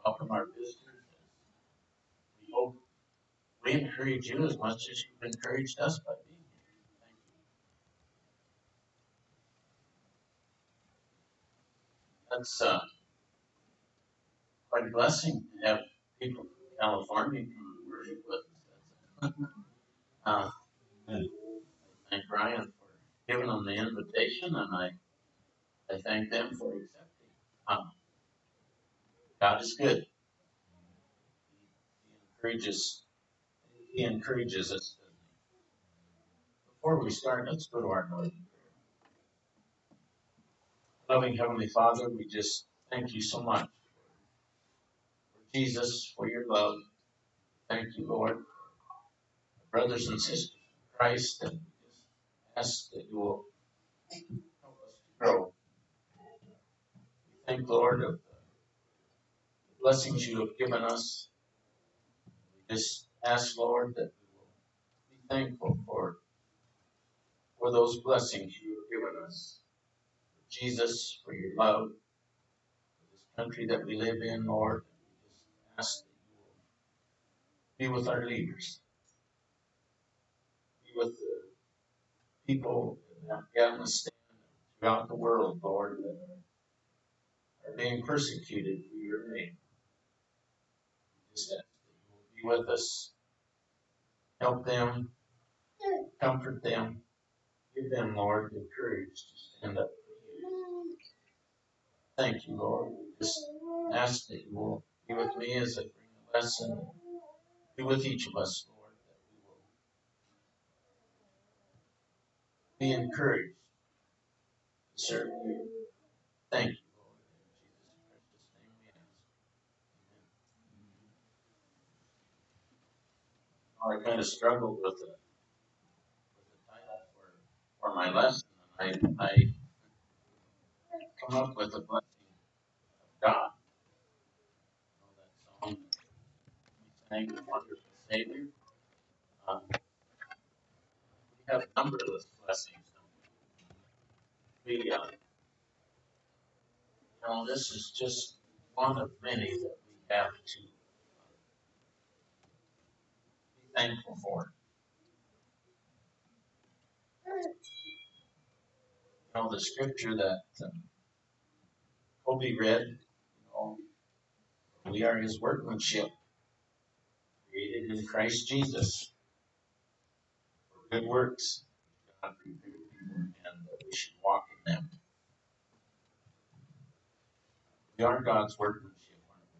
welcome our visitors. We hope we encourage you as much as you've encouraged us by being here. Thank you. That's quite a blessing to have people from California come and worship with us. Uh, I thank Brian for giving them the invitation, and I thank them for accepting. God is good. He encourages. He encourages us. Before we start, let's go to our Lord in prayer. Loving Heavenly Father, we just thank you so much for Jesus, for your love. Thank you, Lord, brothers and sisters in Christ, and we just ask that you will help us to grow. We thank, Lord, of the blessings you have given us. We just ask, Lord, that we will be thankful for those blessings you have given us. For Jesus, for your love, for this country that we live in, Lord. We just ask that you will be with our leaders, be with the people in Afghanistan and throughout the world, Lord, that are being persecuted for your name. We just ask that you will be with us, help them, comfort them, give them, Lord, the courage to stand up for you. Thank you, Lord. We just ask that you will be with me as I bring the lesson. Be with each of us, Lord, that we will be encouraged to serve you. Thank you, Lord. In Jesus' precious name we ask. Amen. I kind of struggled with the title for my lesson, and I come up with a blessing of God. You know that song we sang, "The Wonderful Savior." We have numberless blessings. We, this is just one of many that we have to be thankful for. The scripture that Kobe read, we are his workmanship, created in Christ Jesus for good works. God prepared people, and we should walk in them. We are God's workmanship,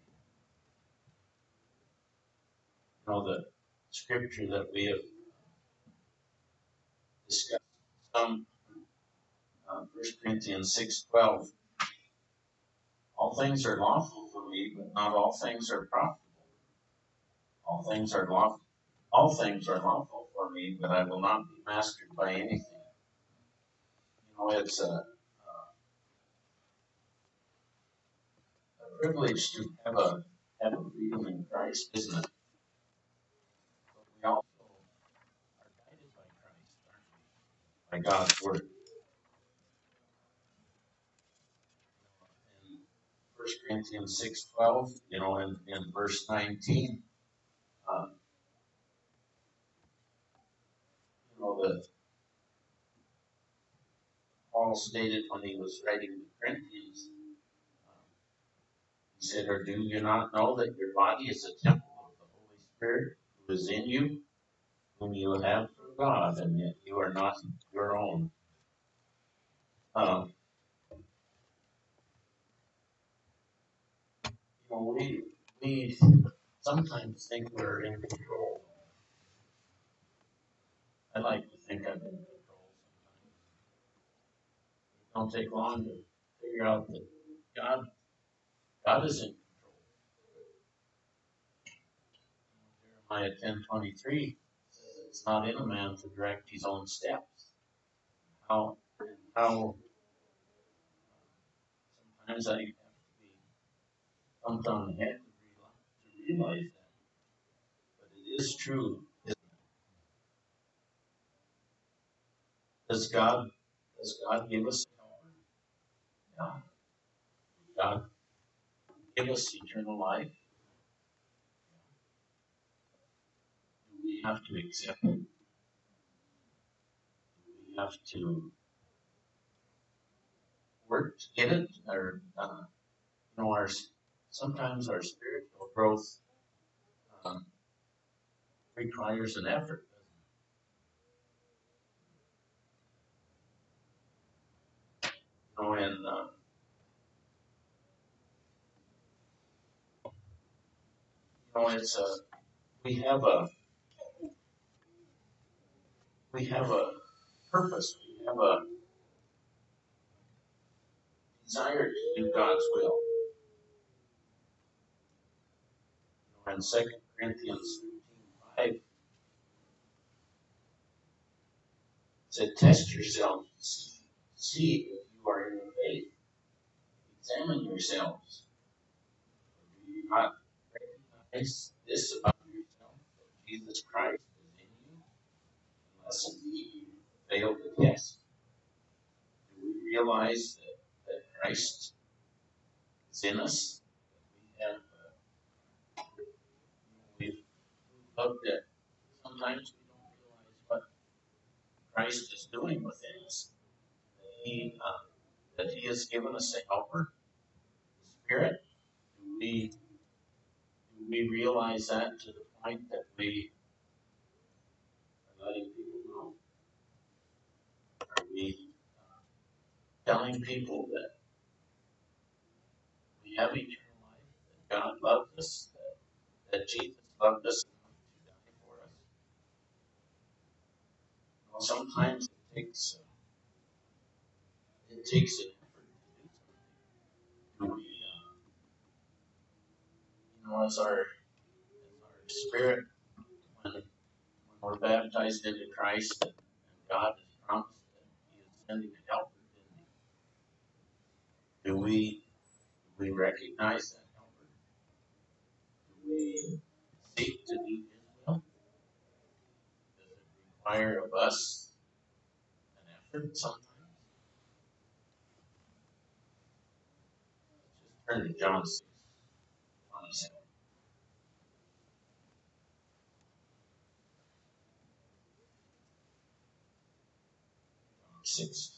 aren't we? The scripture that we have discussed some, 1 Corinthians 6:12. All things are lawful for me, but not all things are profitable. All things are lawful for me, but I will not be mastered by anything. It's a privilege to have a freedom in Christ, isn't it? But we also are guided by Christ, aren't we? By God's word. In 1 Corinthians 6:12, in verse 19, that Paul stated when he was writing to Corinthians, he said, "Or do you not know that your body is a temple of the Holy Spirit who is in you, whom you have from God, and yet you are not your own?" We sometimes think we're in control. I like to think I'm in control sometimes. It don't take long to figure out that God is in control. Jeremiah 10:23 says it's not in a man to direct his own steps. How sometimes I have to be thumped on the head to realize that. But it is true. Does God give us power? Yeah. God give us eternal life? Do we have to accept it? Do we have to work to get it? Or, our sometimes our spiritual growth um, requires an effort. And it's we have a we have a purpose. We have a desire to do God's will. In 2 Corinthians 13:5, it said, "Test yourselves, see if you are in the faith. Examine yourselves. Do you not recognize this about yourself, that Jesus Christ is in you, unless indeed you fail the test? Do we realize that Christ is in us? We have, we've looked at, sometimes we don't realize what Christ is doing within us. That He has given us a helper, the Spirit. Do we realize that to the point that we are letting people know? Are we telling people that we have eternal life, that God loved us, that Jesus loved us enough to die for us? Well, sometimes it takes an effort to do something. Do we, as our spirit, when we're baptized into Christ, and God has promised that He is sending a helper, do we recognize that helper? Do we seek to do His will? Does it require of us an effort sometimes? Just turn to John 6:27. John 6:27.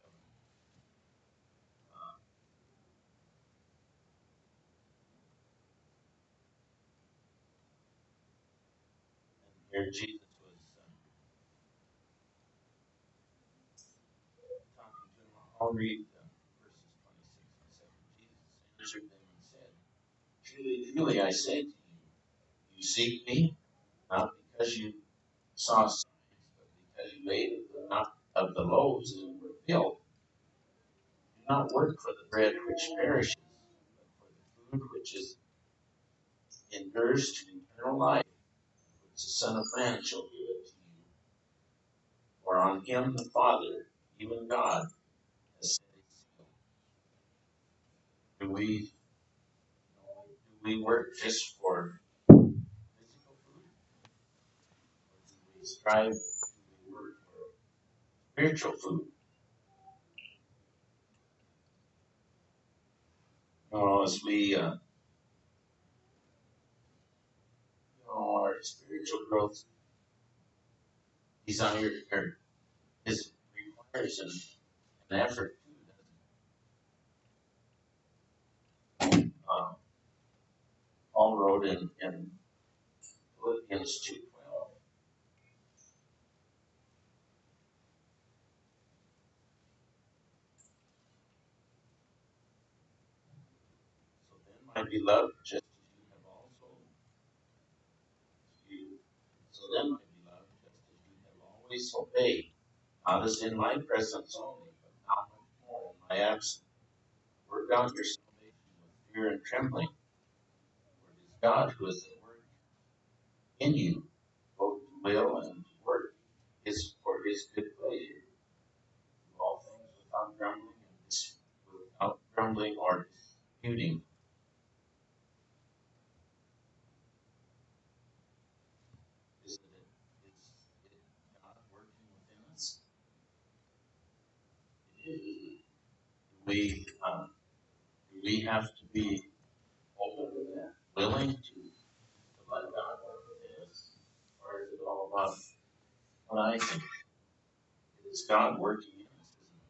And here Jesus was talking to him. I'll read verses 26 and 27. Jesus answered them and said, "Truly, truly, I say to you, you seek me, not because you saw signs, but because you ate of the loaves and were filled. Do not work for the bread which perishes, but for the food which endures to eternal life, which the Son of Man shall give it to you. For on him the Father, even God, has set his seal." Do we work just for physical food? Or do we strive, do we work for spiritual food? As we, our spiritual growth desire or is requires an effort too, doesn't it? Paul wrote in Philippians 2:12. So then, my beloved, just as you have also you, so then, my beloved, just as you have always obeyed, not as in my presence only, but now much more in my absence, work out your salvation with fear and trembling, for it is God who is at work in you, both to will and to work is for His good pleasure. Do all things without grumbling or disputing. Is it God working within us? Do we have to be willing to let God work within us? Or is it all about what I think? It is God working in us,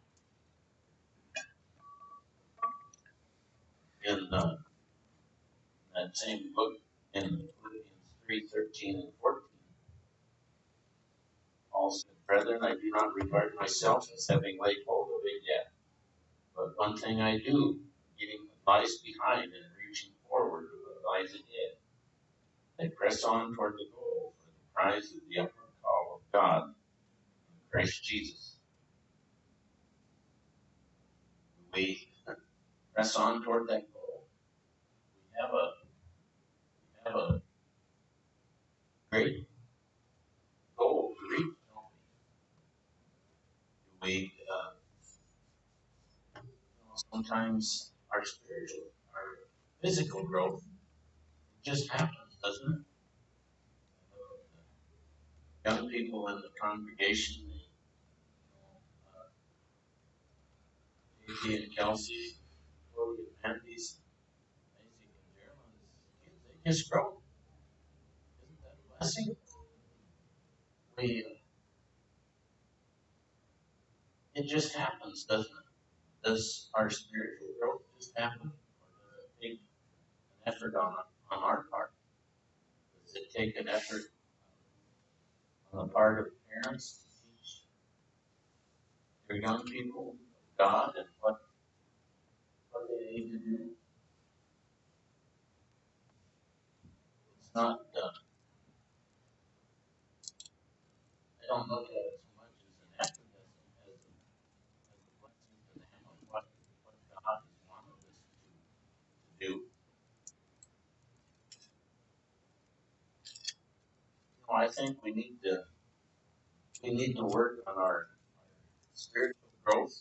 isn't it? In that same book, in Philippians 3:13 and 14, Paul said, "Brethren, I do not regard myself as having laid hold of it yet. But one thing I do, leaving what lies behind and reaching forward to what lies ahead, I press on toward the goal for the prize of the upward call of God in Christ Jesus." We press on toward that goal. We have a great goal to reach, don't we? Sometimes our spiritual, our physical growth just happens, doesn't it? Young people in the congregation, J.T. and Kelsey, Chloe and Mandy's, Isaac and Gerald's kids, they just grow. Isn't that a blessing? It just happens, doesn't it? Does our spiritual growth just happen? Or does it take an effort on our part? Does it take an effort on the part of parents to teach their young people God and what they need to do? It's not, I don't look at it so much as an effort as a blessing to them of what God has wanted us to do. I think we need to work on our spiritual growth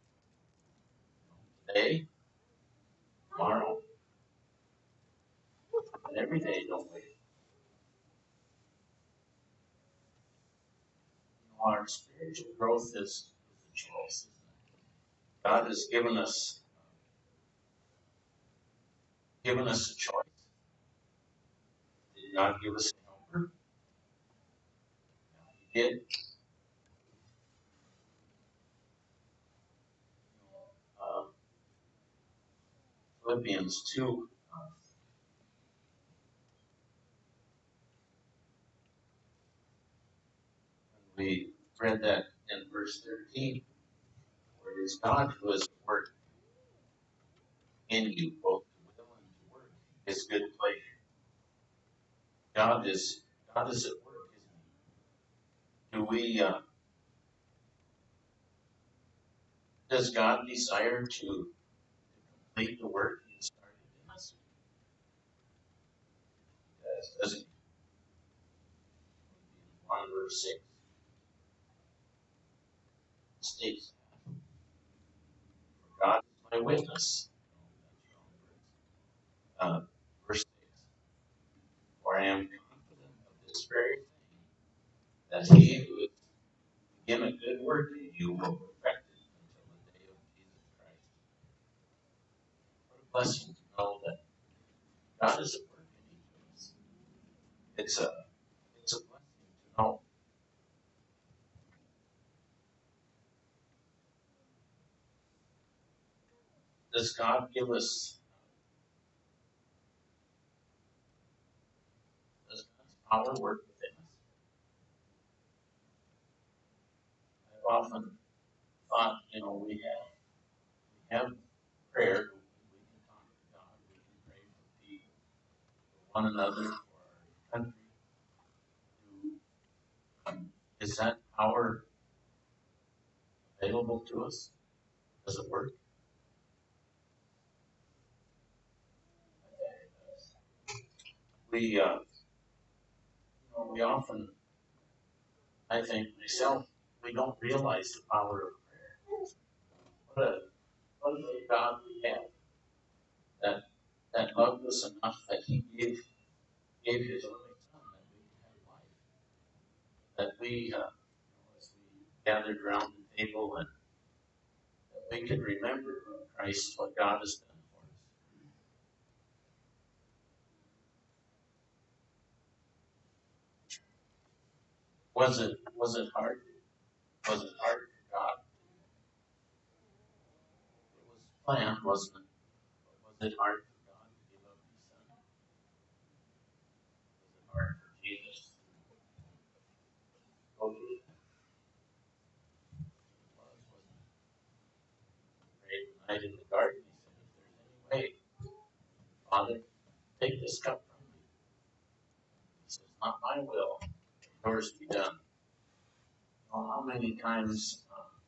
today, tomorrow, and every day, don't we? Our spiritual growth is a choice. God has given us a choice. He did not give us a helper. He did. Uh, Philippians 2. We read that in verse 13, where it is God who has worked in you both to will and to work His good pleasure. God is at work, isn't He? Does God desire to complete the work He has started in us? Yes, doesn't He? 1 verse 6 states, "For God is my witness." Verse 6, "For I am confident of this very thing, that He who has begun a good work in you will perfect it until the day of Jesus Christ." What a blessing to know that God is at work in each of us. It's a blessing to know. Does God give us, does God's power work within us? I've often thought, we have prayer. We can talk to God. We can pray for people, for one another, for our country. Is that power available to us? Does it work? We, we often, I think myself, we don't realize the power of prayer. What a God we have that loved us enough that He gave His only Son that we can have life. That we, as we gathered around the table, and that we could remember Christ, what God has done for us. Was it hard? Was it hard for God? It was planned, wasn't it? Was it hard for God to give up His Son? Was it hard for Jesus to go through that? It was, wasn't it? Prayed the night in the garden. He said, if there's any way, Father, take this cup from me. He says, not my will, yours be done. Well, how many times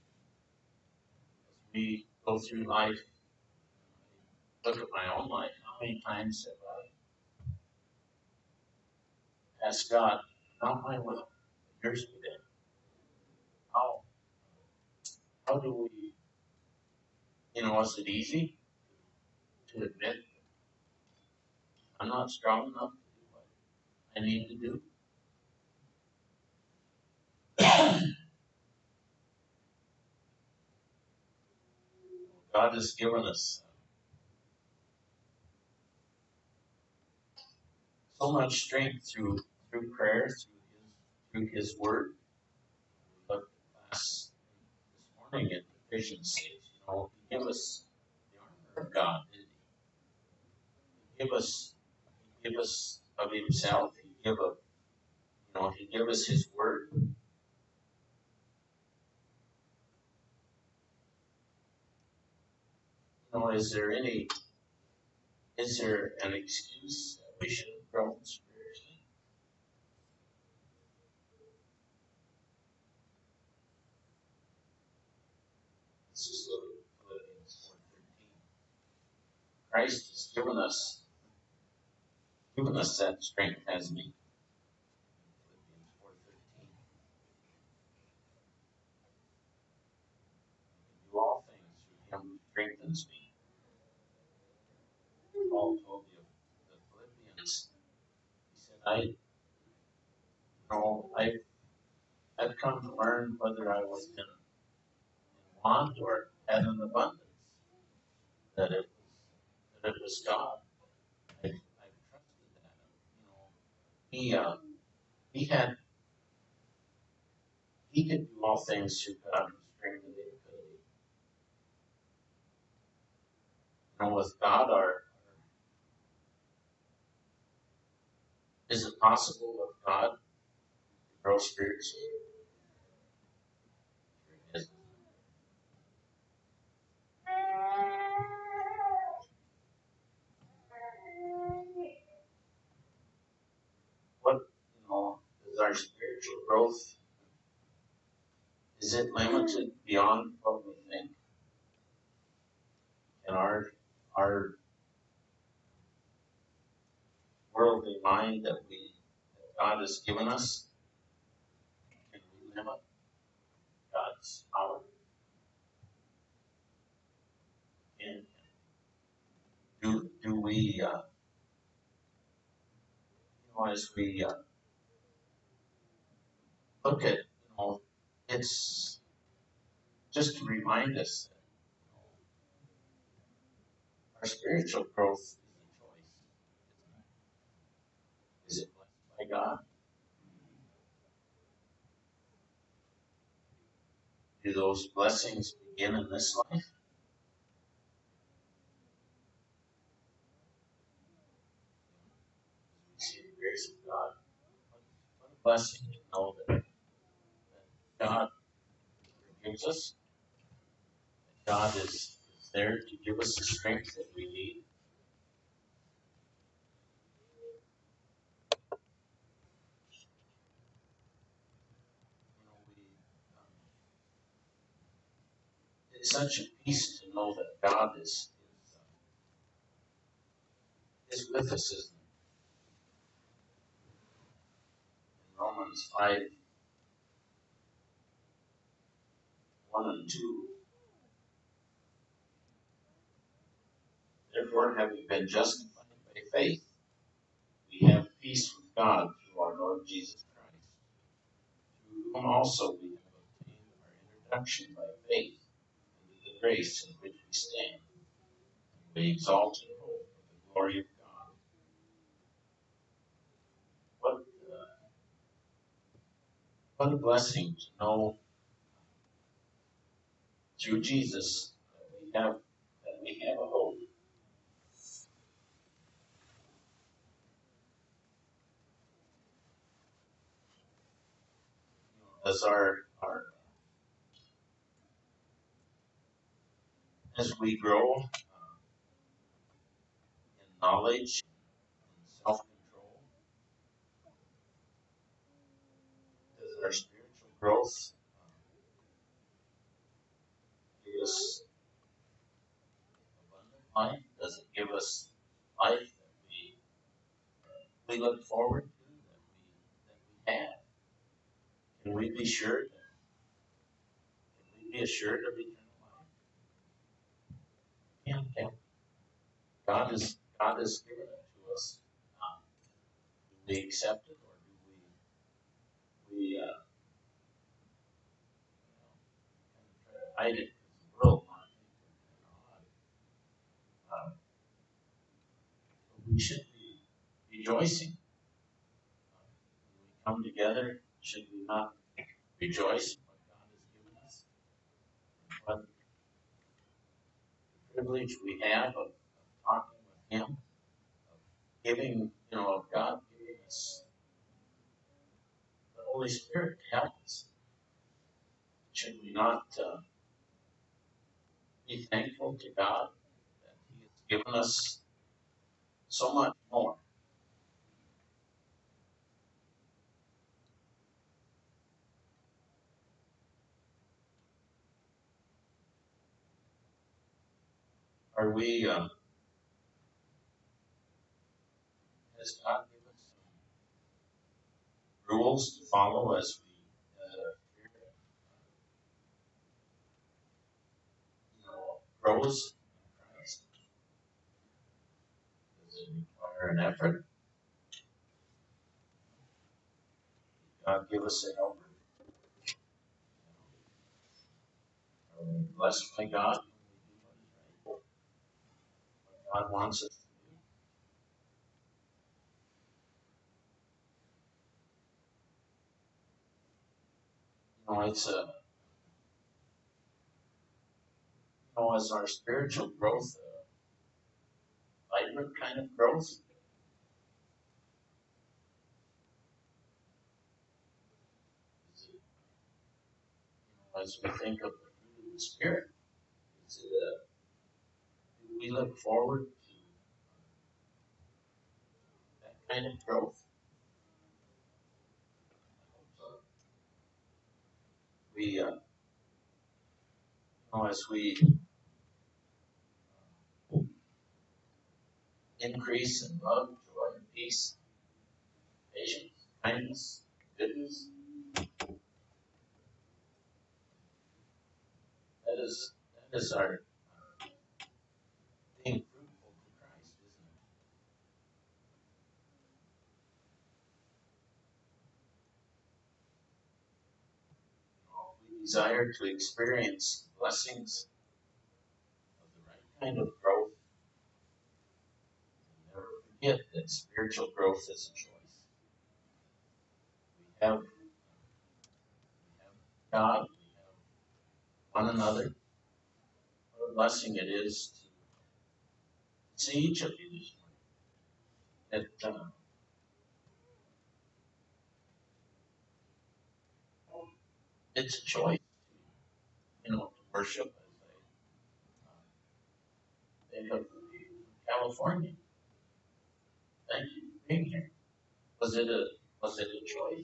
as we go through life, look at my own life, how many times have I asked God, not my will, yours be done? How, how do we, is it easy to admit I'm not strong enough to do what I need to do? God has given us so much strength through prayer, through His Word. We looked at class this morning at Ephesians 6. He gave us the armor of God, didn't He? He gave us of Himself. He gave us His Word. Is there an excuse that we should have grown spiritually? Let's just look at Philippians 4:13. Christ has given us that strength, hasn't He? Philippians 4:13. Do all things through Him who strengthens me. Paul told the Philippians, he said, I've come to learn whether I was in want or had an abundance, that it was God. I've trusted that. He he had he could do all things through God who strengthened him. With God, is it possible with God to grow spiritually? What is our spiritual growth? Is it limited beyond what we think? And our worldly mind that God has given us, can we limit God's power? And do we, as we look at, it's just to remind us that our spiritual growth is a choice. Is it blessed by God? Do those blessings begin in this life? We see the grace of God. What a blessing to know that God forgives us. That God is there to give us the strength that we need. It's such a peace to know that God is with us, isn't He? In Romans 5:1-2. Therefore, having been justified by faith, we have peace with God through our Lord Jesus Christ, through whom also we have obtained our introduction by faith into the grace in which we stand. We exalt and hope for the glory of God. What a blessing to know through Jesus that we have a hope. As as we grow in knowledge and self-control, does our spiritual growth give us abundant life? Does it give us life that we look forward to, that we have? Can we be sure? Can we be assured of eternal life? Yeah, God has given it to us. Do we accept it, or do we hide it? Because the world might think we're not. We should be rejoicing when we come together. Should we not rejoice in what God has given us? What privilege we have of talking with Him, of giving, of God giving us the Holy Spirit to help us. Should we not be thankful to God that He has given us so much more? Are we, has God given us some rules to follow as we grows in Christ? Does it require an effort? God give us a helper. Are we blessed by God? What God wants us to do. It's as our spiritual growth, vibrant kind of growth. Is it, as we think of the fruit of the Spirit, is it do we look forward to that kind of growth? We, as we increase in love, joy, and peace, patience, kindness, goodness, that is our being fruitful to Christ, isn't it? We desire to experience blessings of the right kind of growth. Never forget that spiritual growth is a choice. We have God, we have one another. What a blessing it is to see each of you this morning. It's a choice, to worship as they think of the people in California. Thank you for being here. Was it a choice?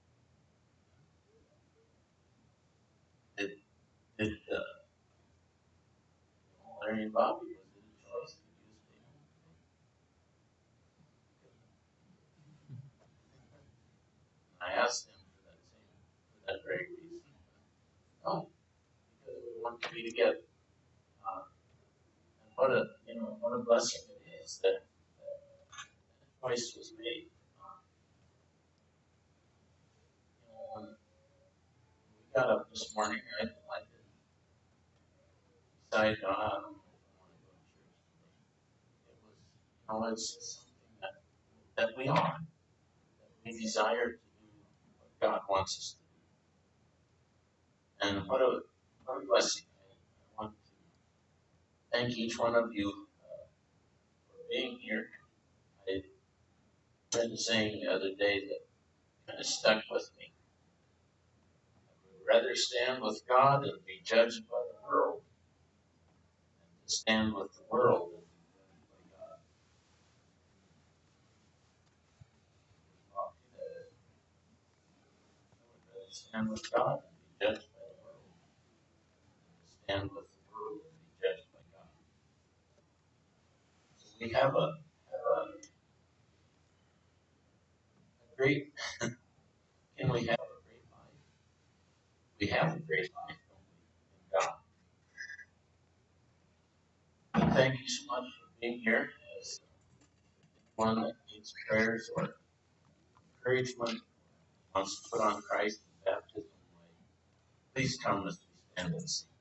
Did did Larry and Bobby, was it a choice? Did you stay home? I asked them for that very reason. Oh, because we want to be together. Uh, and what a blessing it is that choice was made. When we got up this morning, I didn't decide, I don't know if I want to go to church today. It was, it's something that we are, that we desire to do what God wants us to do. And what a blessing. I want to thank each one of you for being here. I read a saying the other day that kind of stuck with me. I would rather stand with God and be judged by the world than to stand with the world and be judged by God. I would rather stand with God and be judged by the world than to stand with the world and be judged by God. So we have a great, can we have a great life? We have a great life, don't we, in God. Thank you so much for being here. As one that needs prayers or encouragement, wants to put on Christ in baptism, please come as we stand and sing.